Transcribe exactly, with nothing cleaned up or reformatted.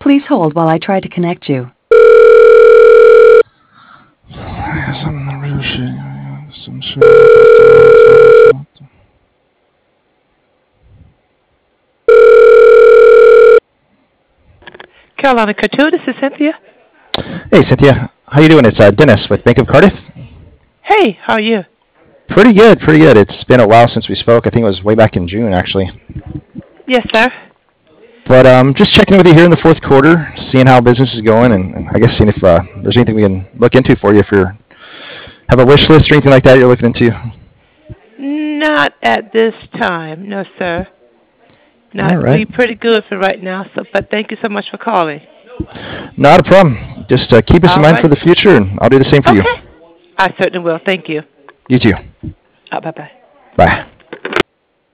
Please hold while I try to connect you. Some real shit. Some shit. Carolina Couture, this is Cynthia. Hey, Cynthia. How you doing? It's uh, Dennis with Bank of Cardiff. Hey, how are you? Pretty good, pretty good. It's been a while since we spoke. I think it was way back in June, actually. Yes, sir. But um, just checking with you here in the fourth quarter, seeing how business is going, and, and I guess seeing if uh, there's anything we can look into for you if you have a wish list or anything like that you're looking into. Not at this time, no, sir. Not All right. we pretty good for right now. So, but thank you so much for calling. Not a problem. Just uh, keep us All in mind right. for the future, and I'll do the same for Okay. you. I certainly will. Thank you. You too. Oh, bye bye. Bye.